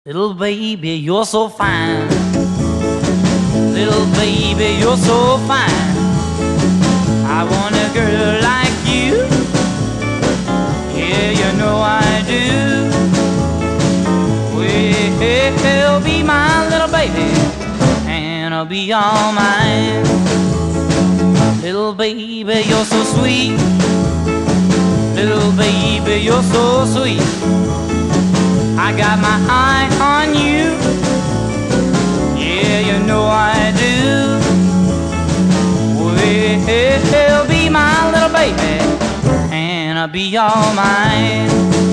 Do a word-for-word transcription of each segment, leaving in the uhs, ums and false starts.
Little baby, you're so fine. Little baby, you're so fine. I want a girl like you. Yeah, you know I do. Well, be my little baby, and I'll be all mine. Little baby, you're so sweet. Little baby, you're so sweet. I got my eye on you. Yeah, you know I do. Well, be my little baby, and I'll be all mine.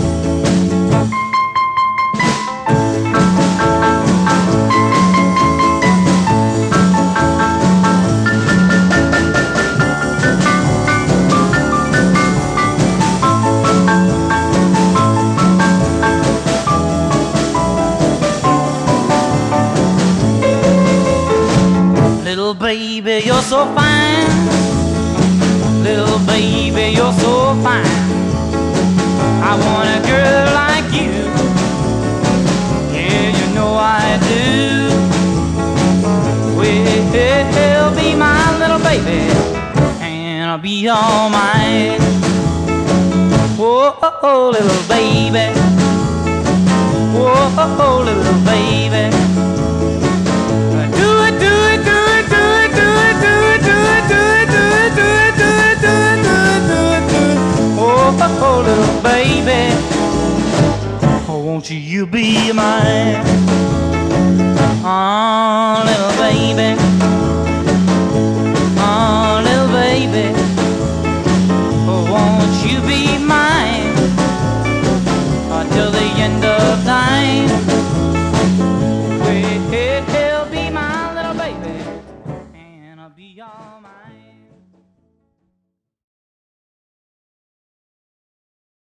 Little baby, you're so fine. Little baby, you're so fine. I want a girl like you. Yeah, you know I do. Well, be my little baby, and I'll be all mine. Whoa, little baby. Whoa, little baby. Oh, little baby, oh, won't you, you be mine? Oh, little baby, oh, little baby, oh, won't you be mine until the end of time? Well, be my little baby, and I'll be all mine.